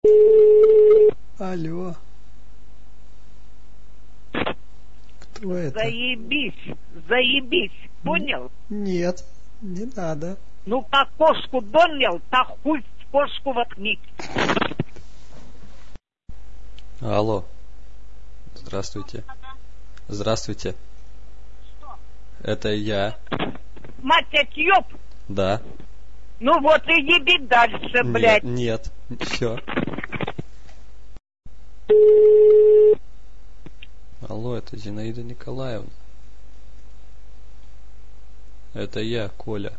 Алло. Кто это? Заебись, понял? Нет, не надо. Ну, как кошку донял, так хуй в кошку воткни. Алло. Здравствуйте. Здравствуйте. Что? Это я. Мать отъеб? Да. Ну вот и еби дальше, блядь. Нет, все. Алло, это Зинаида Николаевна. Это я, Коля.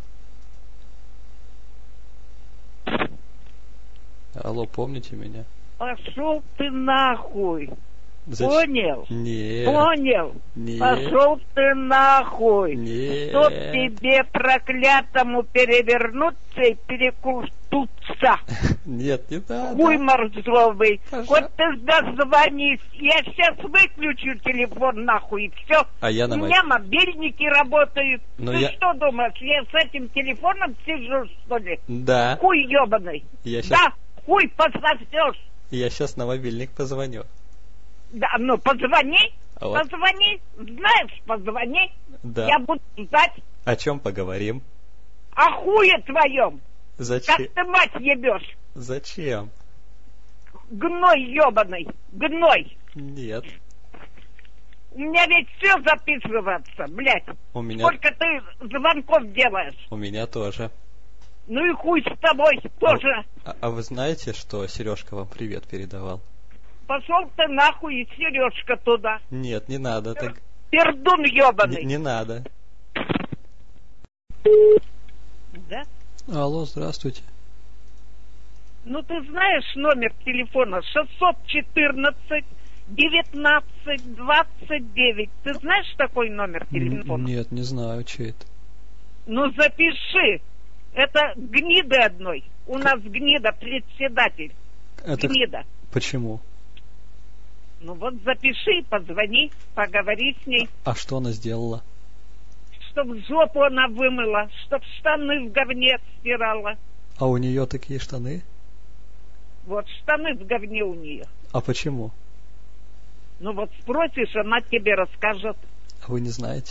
Алло, помните меня? Пошел ты нахуй. Зачем? Понял? Нет. Понял? Нет. Пошел ты нахуй. Нет. Чтоб тебе проклятому перевернуться и перекрутиться. Нет, не надо. Хуй морзовый. Пожалуйста. Вот ты дозвонись. Я сейчас выключу телефон нахуй и все. А я У меня мобильники работают. Но ты я... что думаешь, я с этим телефоном сижу, что ли? Да. Хуй ебаный. Я щас... Да, хуй пососешь. Я сейчас на мобильник позвоню. Да, ну позвони. Вот. Позвони. Знаешь, позвони. Да. Я буду ждать. О чем поговорим? О хуе твоем. Зачем? Как ты мать ебешь. Зачем? Гной ебаный. Гной. Нет. У меня ведь все записывается, блядь. У меня... Сколько ты звонков делаешь? У меня тоже. Ну и хуй с тобой тоже. А вы знаете, что Сережка вам привет передавал? Пошел ты нахуй и Сережка туда. Нет, не надо. Так... Пердун ебаный. Не надо. Да? Алло, здравствуйте. Ну ты знаешь номер телефона 614 19 29. Ты знаешь такой номер телефона? Нет, не знаю, чей это. Ну запиши. Это гниды одной. У нас гнида председатель. Это... Гнида. Почему? Ну вот запиши, позвони, поговори с ней. А что она сделала? Чтоб жопу она вымыла, чтоб штаны в говне стирала. А у нее такие штаны? Вот штаны в говне у нее. А почему? Ну вот спросишь, она тебе расскажет. А вы не знаете?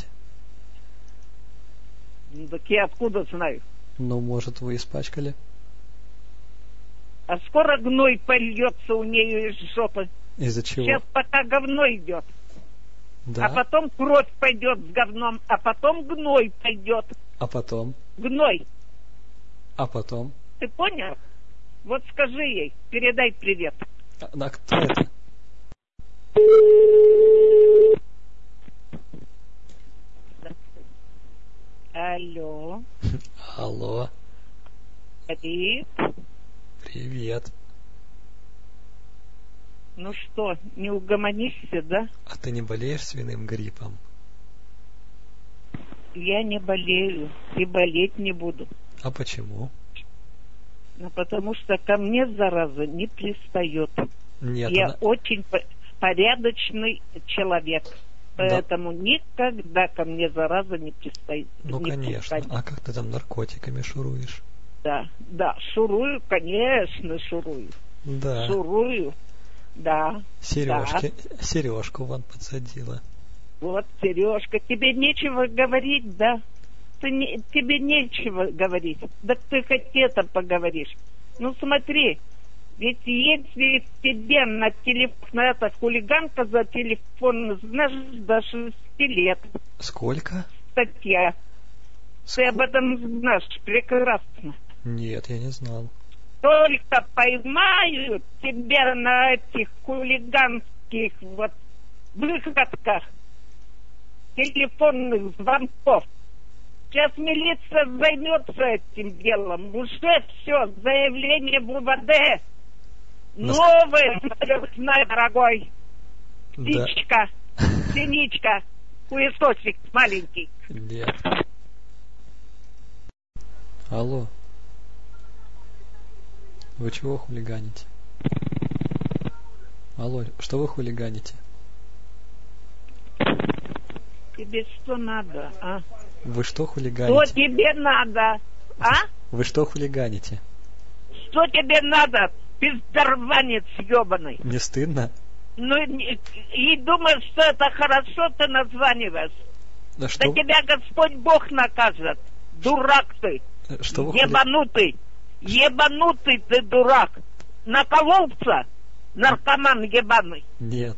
Ну так я откуда знаю? Ну, может, вы испачкали? А скоро гной польется у нее из жопы. Из-за чего? Сейчас пока говно идет. Да. А потом кровь пойдет с говном, а потом гной пойдет. А потом? Гной. А потом? Ты понял? Вот скажи ей, передай привет. А кто это? Алло. Алло. Привет. Привет. Ну что, не угомонишься, да? А ты не болеешь свиным гриппом? Я не болею и болеть не буду. А почему? Ну, потому что ко мне зараза не пристает. Нет, Я она... очень порядочный человек. Поэтому никогда ко мне зараза не пристает. Ну, не конечно. пристает. А как ты там наркотиками шуруешь? Да, шурую, конечно, шурую. Да. Шурую, да. Сережку вон подсадила. Вот, Сережка, тебе нечего говорить, да? Тебе нечего говорить. Да ты хоть это поговоришь. Ну смотри, ведь если тебе на телефон, эта хулиганка за телефон, знаешь, до 6 лет. Сколько? Статья. Ты об этом знаешь прекрасно. Нет, я не знал. Только поймают тебя на этих хулиганских вот выходках телефонных звонков. Сейчас милиция займется этим делом. Уже все, заявление в УВД. Новый, дорогой. Птичка, синичка, хуесосик маленький. Нет. Алло. Вы чего хулиганите? Алло, что вы хулиганите? Тебе что надо, а? Вы что хулиганите? Что тебе надо, а? Вы что хулиганите? Что тебе надо? Пиздорванец ебаный. Не стыдно? Ну, и думаешь, что это хорошо, ты названиваешь. Да Да тебя Господь Бог накажет. Дурак ты. Что вы ебанутый. Ебанутый ты дурак. Накололся? Наркоман ебаный. Нет.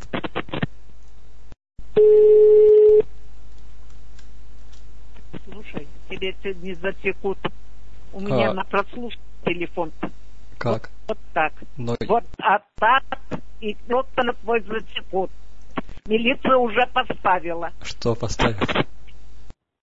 Слушай, тебе сегодня засекут. У меня на прослушке телефон. Как? Вот так. Но... Вот так. И просто на твой засекут. Милиция уже поставила. Что поставила?